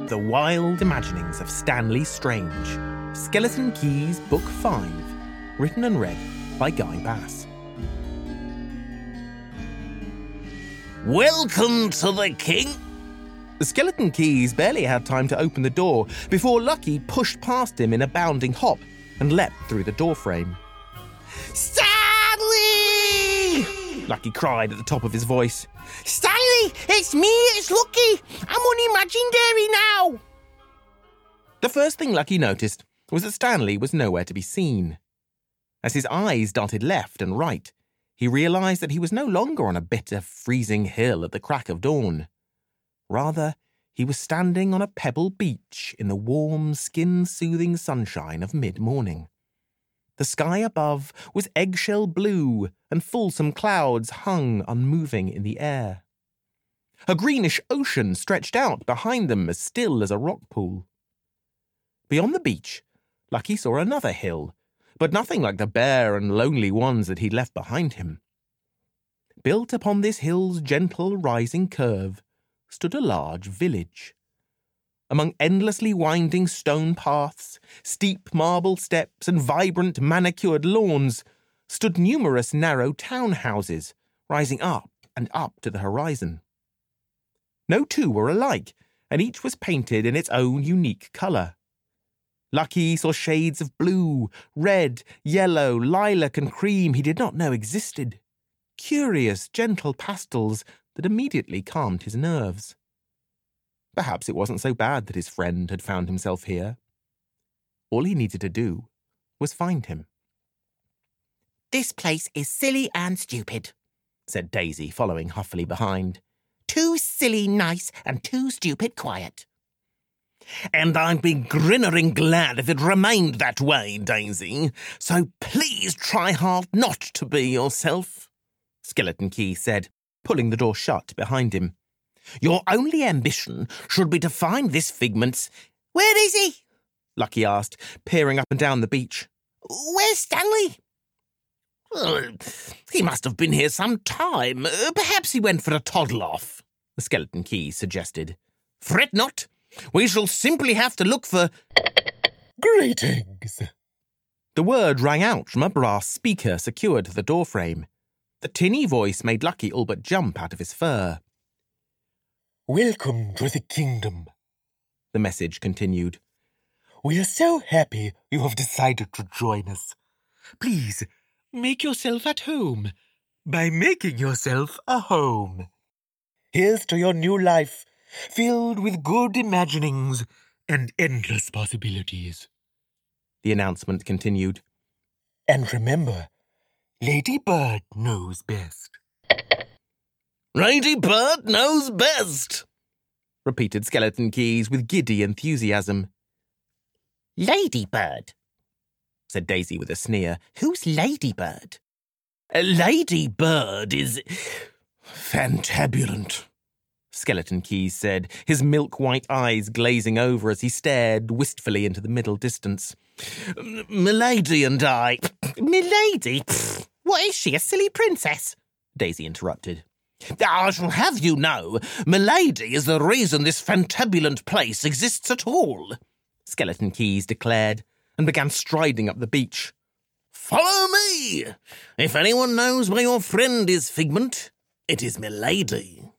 The Wild Imaginings of Stanley Strange, Skeleton Keys Book 5, written and read by Guy Bass. Welcome to the king. The Skeleton Keys barely had time to open the door before Lucky pushed past him in a bounding hop and leapt through the doorframe. Stanley! Lucky cried at the top of his voice. Stanley, it's me, it's Lucky. I'm unimaginary now. The first thing Lucky noticed was that Stanley was nowhere to be seen. As his eyes darted left and right, he realised that he was no longer on a bitter, freezing hill at the crack of dawn. Rather, he was standing on a pebble beach in the warm, skin-soothing sunshine of mid-morning. The sky above was eggshell blue, and fulsome clouds hung unmoving in the air. A greenish ocean stretched out behind them as still as a rock pool. Beyond the beach, Lucky saw another hill, but nothing like the bare and lonely ones that he'd left behind him. Built upon this hill's gentle rising curve stood a large village. Among endlessly winding stone paths, steep marble steps and vibrant manicured lawns stood numerous narrow townhouses, rising up and up to the horizon. No two were alike, and each was painted in its own unique colour. Lucky saw shades of blue, red, yellow, lilac and cream he did not know existed. Curious, gentle pastels that immediately calmed his nerves. Perhaps it wasn't so bad that his friend had found himself here. All he needed to do was find him. This place is silly and stupid, said Daisy, following huffily behind. Too silly nice and too stupid quiet. And I'd be grinnering glad if it remained that way, Daisy. So please try hard not to be yourself, Skeleton Key said, pulling the door shut behind him. Your only ambition should be to find this figment's... Where is he? Lucky asked, peering up and down the beach. Where's Stanley? He must have been here some time. Perhaps he went for a toddle off, the Skeleton Key suggested. Fret not. We shall simply have to look for... Greetings. The word rang out from a brass speaker secured to the doorframe. The tinny voice made Lucky all but jump out of his fur. Welcome to the kingdom, the message continued. We are so happy you have decided to join us. Please, make yourself at home by making yourself a home. Here's to your new life, filled with good imaginings and endless possibilities. The announcement continued. And remember, Lady Bird knows best. Lady Bird knows best, repeated Skeleton Keys with giddy enthusiasm. Lady Bird, said Daisy with a sneer. Who's Lady Bird? Lady Bird is fantabulent, Skeleton Keys said, his milk-white eyes glazing over as he stared wistfully into the middle distance. Milady and I... Milady? What is she, a silly princess? Daisy interrupted. I shall have you know, Milady is the reason this fantabulent place exists at all, Skeleton Keys declared, and began striding up the beach. Follow me! If anyone knows where your friend is, Figment, it is Milady.